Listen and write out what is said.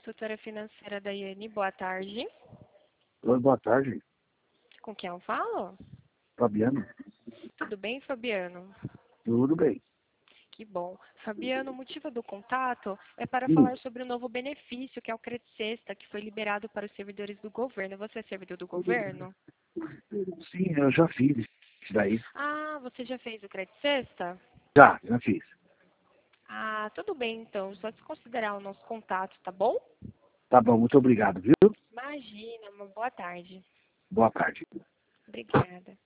consultora financeira da Iane. Boa tarde. Oi, boa tarde, Com quem eu falo? Fabiano. Tudo bem, Fabiano? Tudo bem. Que bom. Fabiano, o motivo do contato é para Sim, falar sobre o novo benefício, que é o Crédito Sexta, que foi liberado para os servidores do governo. Você é servidor do governo? sim, eu já fiz isso daí. Ah, você já fez o Crédito Sexta? Já fiz. Ah, tudo bem, então. Só desconsiderar o nosso contato, tá bom? Tá bom, muito obrigado, viu? Imagina, uma boa tarde. Boa tarde. Obrigada.